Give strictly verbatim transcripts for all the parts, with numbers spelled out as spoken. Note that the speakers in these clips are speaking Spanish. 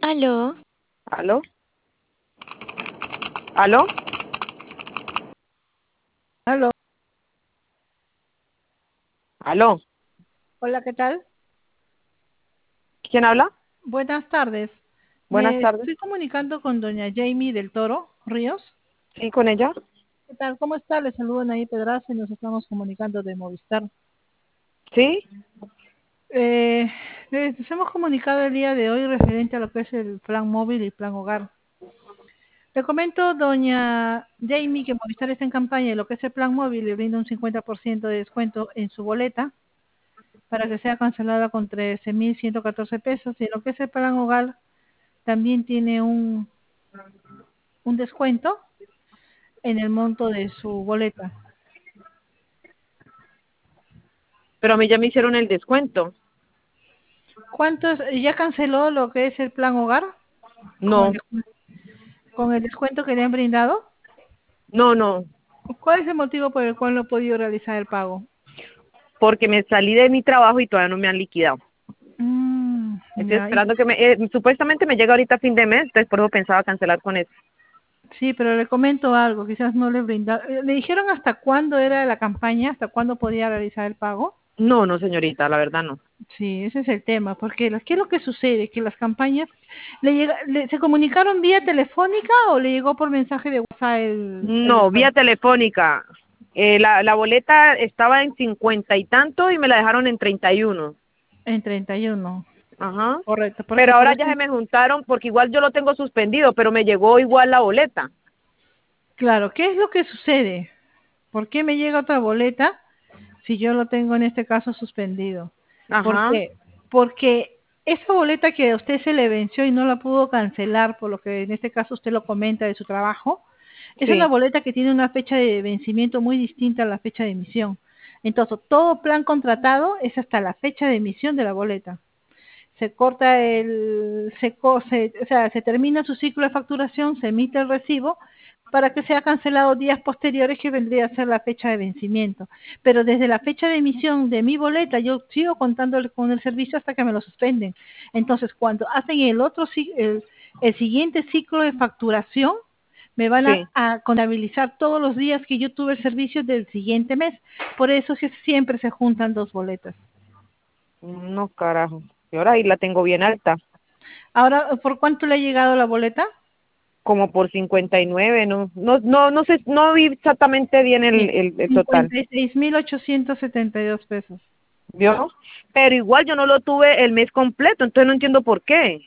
Aló, ¿Aló? ¿Aló? Aló, ¿Aló? hola, ¿qué tal? ¿Quién habla? Buenas tardes. Buenas Me tardes. estoy comunicando con doña Jamie del Toro Ríos. ¿Sí, con ella? ¿Qué tal? ¿Cómo está? Le saludan ahí Pedraza y nos estamos comunicando de Movistar. ¿Sí? Eh, les hemos comunicado el día de hoy referente a lo que es el plan móvil y plan hogar. Le comento, doña Jamie, que Movistar está en campaña y lo que es el plan móvil le brinda un cincuenta por ciento de descuento en su boleta para que sea cancelada con trece mil ciento catorce pesos, y lo que es el plan hogar también tiene un, un descuento en el monto de su boleta. Pero a mí ya me hicieron el descuento. ¿Cuántos ya canceló lo que es el plan hogar con No, el, con el descuento que le han brindado? no, no. ¿Cuál es el motivo por el cual no ha podido realizar el pago? Porque me salí de mi trabajo y todavía no me han liquidado. Mm, Estoy ya, y- esperando que me... eh, supuestamente me llega ahorita a fin de mes, entonces por eso pensaba cancelar con eso. sí, pero le comento algo, quizás no le brindaron. eh, ¿Le dijeron hasta cuándo era la campaña, hasta cuándo podía realizar el pago? No, no, señorita, la verdad no. Sí, ese es el tema, porque las- ¿qué es lo que sucede? Que las campañas, le llega, le- ¿se comunicaron vía telefónica o le llegó por mensaje de WhatsApp el, el No, vía descuento? telefónica. Eh, la, la boleta estaba en cincuenta y tanto y me la dejaron en treinta y uno. En treinta y uno. Ajá. Correcto, porque Pero por ahora ya eso, se me juntaron porque igual yo lo tengo suspendido, pero me llegó igual la boleta. claro, ¿qué es lo que sucede? ¿Por qué me llega otra boleta si yo lo tengo en este caso suspendido? ¿Por Ajá. qué? Porque esa boleta que a usted se le venció y no la pudo cancelar, por lo que en este caso usted lo comenta de su trabajo, es una Sí. boleta que tiene una fecha de vencimiento muy distinta a la fecha de emisión. Entonces, todo plan contratado es hasta la fecha de emisión de la boleta. Se corta el, se, co- se- o sea, se termina su ciclo de facturación, se emite el recibo para que sea cancelado días posteriores, que vendría a ser la fecha de vencimiento. Pero desde la fecha de emisión de mi boleta yo sigo contando el- con el servicio hasta que me lo suspenden. Entonces, cuando hacen el otro ci- el, el siguiente ciclo de facturación, me van a, Sí. a contabilizar todos los días que yo tuve el servicio del siguiente mes. Por eso es que siempre se juntan dos boletas. No, carajo. Y ahora ahí la tengo bien alta, Ahora, ¿por cuánto le ha llegado la boleta? como por cincuenta y nueve, no, no, no, no sé, no vi exactamente bien el, Sí, el, el total, cincuenta y seis mil ochocientos setenta y dos pesos. ¿vio? Pero igual yo no lo tuve el mes completo, entonces no entiendo por qué.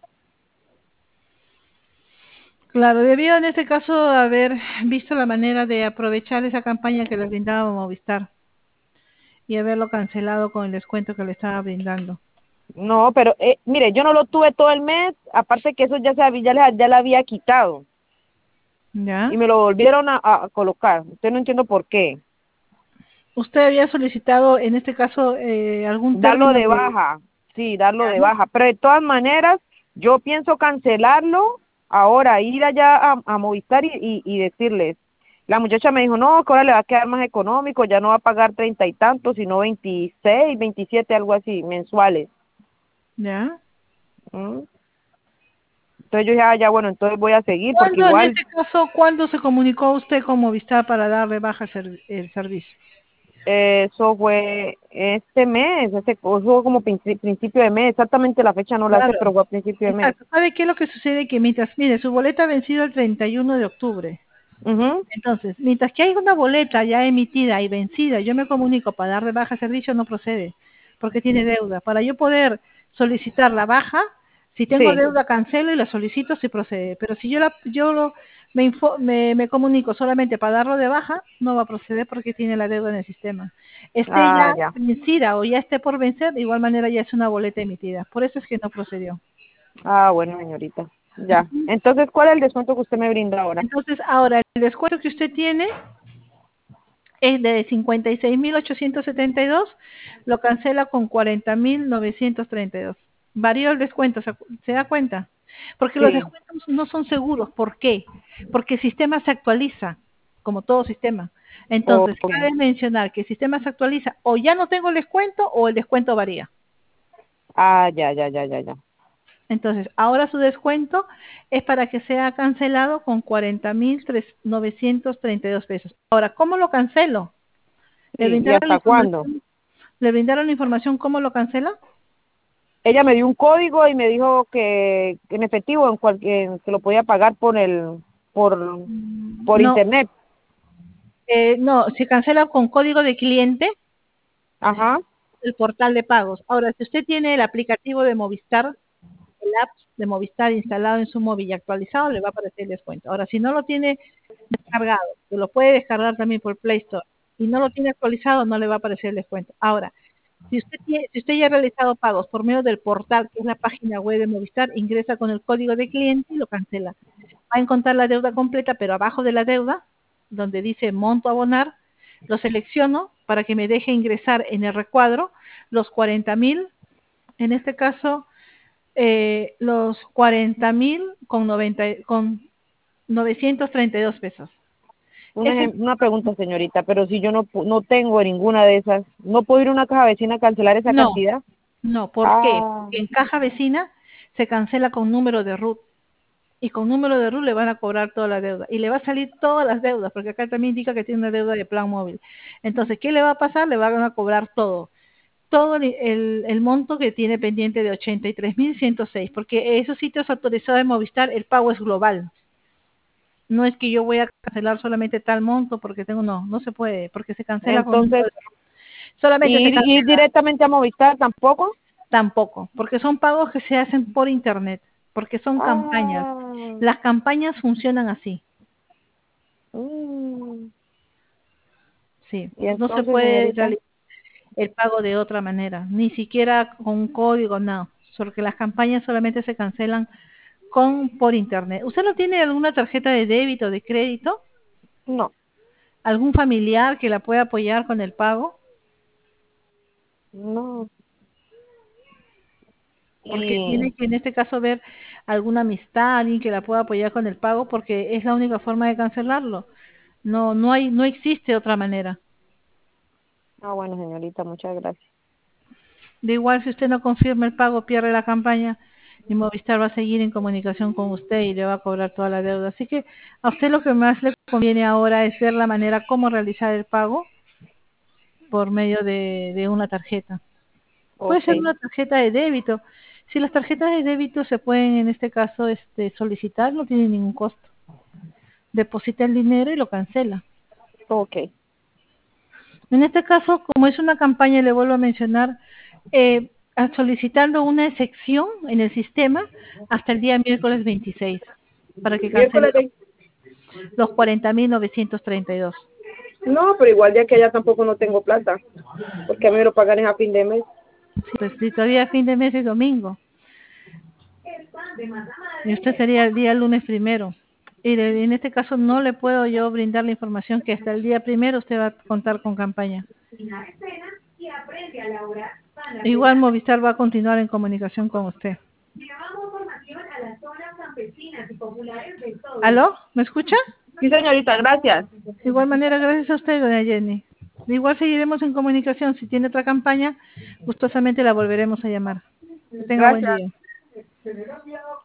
Claro, debió en este caso haber visto la manera de aprovechar esa campaña que le brindaba Movistar y haberlo cancelado con el descuento que le estaba brindando. No, pero eh, mire, yo no lo tuve todo el mes, aparte que eso ya se había, ya le, ya le había quitado ¿Ya? y me lo volvieron a, a colocar, entonces no entiendo por qué. ¿Usted había solicitado en este caso eh, algún Darlo término de de... baja, sí, darlo ¿Ya? de baja, pero de todas maneras yo pienso cancelarlo ahora, ir allá a, a Movistar y, y, y decirles, la muchacha me dijo, no, que ahora le va a quedar más económico, ya no va a pagar treinta y tantos, sino veintiséis, veintisiete, algo así, mensuales. ¿Ya? ¿Mm? Entonces yo dije, ah, ya, bueno, entonces voy a seguir, porque ¿Cuándo en igual este caso, cuándo se comunicó usted con Movistar para darle baja el, serv- el servicio? eh, eso fue este mes, ese, eso fue como princi- principio de mes, exactamente la fecha no la sé, Claro, pero fue a principio de mes. exacto. ¿Sabe qué es lo que sucede? Que mientras, mire, su boleta ha vencido el treinta y uno de octubre. Mhm. Entonces, mientras que hay una boleta ya emitida y vencida, yo me comunico para dar de baja servicio, no procede, porque tiene deuda. Para yo poder solicitar la baja, si tengo Sí. deuda, cancelo y la solicito si procede. Pero si yo la, yo lo- me, info- me, me comunico solamente para darlo de baja, no va a proceder porque tiene la deuda en el sistema. Esté Ah, ya ya. vencida o ya esté por vencer, de igual manera ya es una boleta emitida. Por eso es que no procedió. Ah, bueno, señorita. Ya. Entonces, ¿cuál es el descuento que usted me brinda ahora? Entonces, ahora, el descuento que usted tiene es de cincuenta y seis mil ochocientos setenta y dos, lo cancela con cuarenta mil novecientos treinta y dos. Varió el descuento, ¿se, se da cuenta? Porque los Sí. descuentos no son seguros. ¿Por qué? Porque el sistema se actualiza, como todo sistema. Entonces, Ok. cabe mencionar que el sistema se actualiza, o ya no tengo el descuento o el descuento varía. Ah, ya, ya, ya, ya, ya. Entonces, ahora su descuento es para que sea cancelado con cuarenta mil novecientos treinta y dos pesos. Ahora, ¿cómo lo cancelo? ¿Le Sí, ¿y brindaron la hasta cuándo? información? ¿Le brindaron la información cómo lo cancela? Ella me dio un código y me dijo que en efectivo, en cualquier, que lo podía pagar por el, por, por No, internet. eh, no, se cancela con código de cliente Ajá. el portal de pagos. Ahora, si usted tiene el aplicativo de Movistar, el app de Movistar instalado en su móvil y actualizado, le va a aparecer el descuento. Ahora, si no lo tiene descargado, que lo puede descargar también por Play Store, y no lo tiene actualizado, no le va a aparecer el descuento. Ahora, si usted, tiene, si usted ya ha realizado pagos por medio del portal, que es la página web de Movistar, ingresa con el código de cliente y lo cancela. Va a encontrar la deuda completa, pero abajo de la deuda, donde dice monto a abonar, lo selecciono para que me deje ingresar en el recuadro los cuarenta mil, en este caso, eh, los cuarenta mil con, noventa con novecientos treinta y dos pesos. Un Ese, ejem- una pregunta, señorita, pero si yo no, pu- no tengo ninguna de esas, ¿no puedo ir a una caja vecina a cancelar esa no, cantidad? no, ¿por qué? Ah, Porque en caja vecina se cancela con número de RUT y con número de RUT le van a cobrar toda la deuda y le va a salir todas las deudas, porque acá también indica que tiene una deuda de plan móvil. Entonces, ¿qué le va a pasar? Le van a cobrar todo, todo el, el, el monto que tiene pendiente de ochenta y tres mil ciento seis, porque esos sitios autorizados de Movistar, el pago es global. No es que yo voy a cancelar solamente tal monto porque tengo, no, no se puede, porque se cancela con número entonces, de RUT. Solamente ¿y se ir, ir cancela, directamente a Movistar tampoco? tampoco, porque son pagos que se hacen por internet, porque son campañas. Ah, Las campañas funcionan así. mm, Sí, y no se entonces, puede señorita, realizar el pago de otra manera, ni siquiera con un código, no, porque las campañas solamente se cancelan con por internet. ¿Usted no tiene alguna tarjeta de débito o de crédito? no, ¿Algún familiar que la pueda apoyar con el pago? no. Porque Y, tiene que en este caso ver alguna amistad, alguien que la pueda apoyar con el pago, porque es la única forma de cancelarlo. No, no hay, no existe otra manera. ah, bueno, señorita, muchas gracias. De igual, si usted no confirma el pago, pierde la campaña y Movistar va a seguir en comunicación con usted y le va a cobrar toda la deuda. Así que a usted lo que más le conviene ahora es ver la manera cómo realizar el pago por medio de, de una tarjeta. Puede Ok, ser una tarjeta de débito. Si las tarjetas de débito se pueden, en este caso, este, solicitar, no tiene ningún costo. Deposita el dinero y lo cancela. ok, En este caso, como es una campaña, le vuelvo a mencionar, eh, a- solicitando una excepción en el sistema hasta el día miércoles veintiséis para que cancele miércoles los, veinte. los cuarenta mil novecientos treinta y dos. No, pero igual ya que allá tampoco no tengo plata, porque a mí me lo pagan a fin de mes. Sí, pues si todavía fin de mes es domingo, y este sería el día lunes primero. Y de- en este caso no le puedo yo brindar la información que hasta el día primero usted va a contar con campaña. Igual Movistar va a continuar en comunicación con usted. ¿Aló? ¿Me escucha? Sí, señorita, gracias. De igual manera, gracias a usted, doña Jenny. De igual seguiremos en comunicación. Si tiene otra campaña, gustosamente la volveremos a llamar. Que tenga buen Gracias. día.